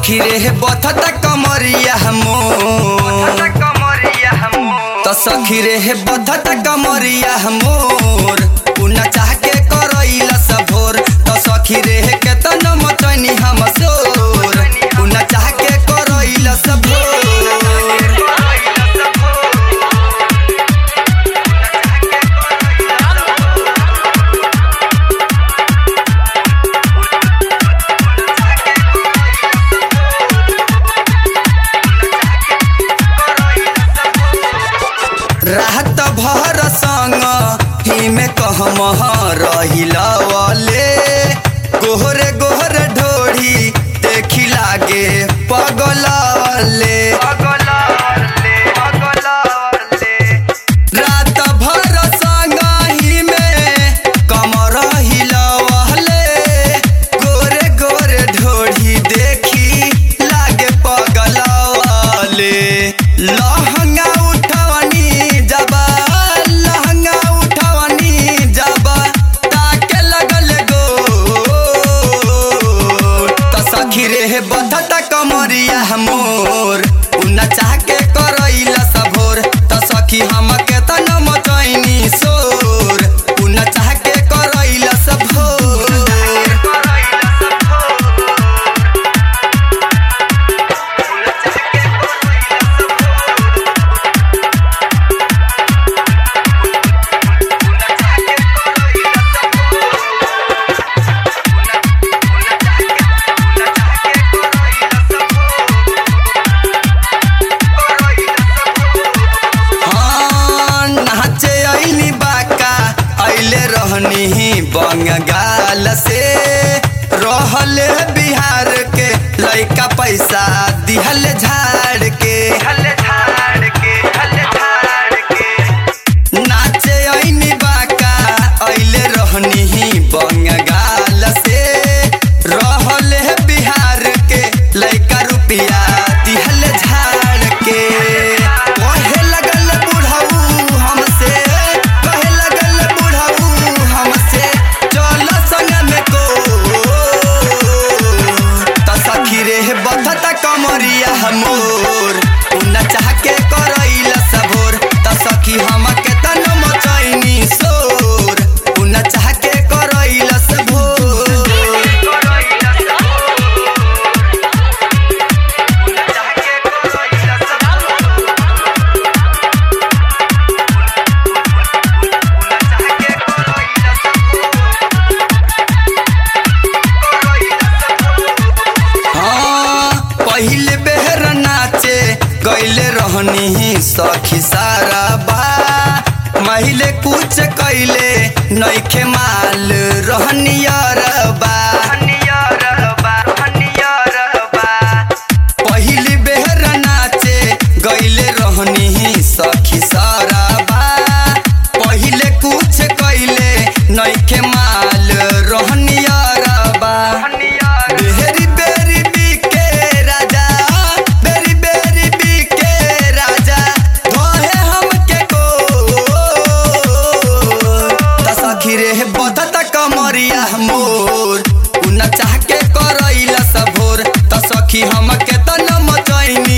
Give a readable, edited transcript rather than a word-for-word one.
सखी रे बथत कमरिया मोर तो सखी रे बथत कमरिया मोर उना चाह के करैला सब भोर तो सखी रे केतन मचनी हम सोर उना चाह के करैला सब भोर। रात भर संग ही में कहम रहिलवले गोहरे गोहरे ढोढ़ी देखी लागे पगलवले रात भर संग ही में कम रहिलवले गोरे गोरे ढोढ़ी देखी लागे पगलवले। लहंगा बधत कमरिया मोर उना चाह के करैला सब भोर तो सखी हम केतन मचैनी सोर उना चाह के करैला सब भोर। बंगाल से रहल बिहार के लइका पैसा दिहल झाड़ के नाचे ऐनी बाका ऐले रहनी बंगाल से रहल बिहार के लइका रुपया दिहल झाड़ के। कहे लगल बुढ़ऊ हमसे कहे लगल बुढ़ऊ हमसे चल संग में को तो सखी रे बधत कमरिया मोर उना चाह के करैला सब भोर तो सखी हम केतन मचैनी सोर उना चाह के करैला सब भोर। पहिले बेहर नाचे गईले रहनी सखी सारा बा महिले कुछ कैले नइखे माल रहनियर बा। पहिले बेहर नाचे गईले रहनी सखी सारा बा पहिले कुछ कैले नइखे माल रहनियर बा। बधत कमरिया मोर उना चाह के करैला सब भोर तो सखी हम केतन मचैनी